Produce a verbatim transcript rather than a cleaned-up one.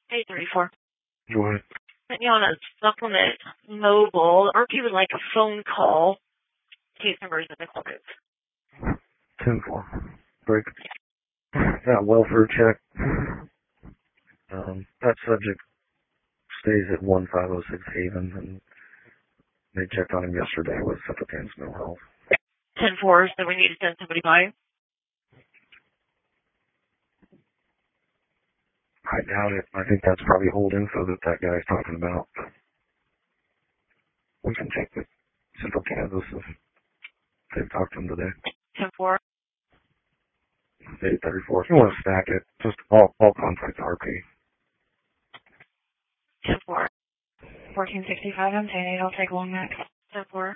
eight thirty-four. Go ahead. Put you on a supplement mobile, or if you would like a phone call, case numbers in the call booth. ten four. Break. Got welfare check. Um, that subject stays at one five oh six Haven, and they checked on him yesterday with Sympathan's mental health. ten four, so we need to send somebody by. I doubt it. I think that's probably old info that that guy's talking about. We can check with Central Kansas if they've talked to him today. ten four. eight thirty-four. If you want to stack it, just all, all contact R P. ten four. fourteen sixty-five, I'm saying I'll take long neck. ten four.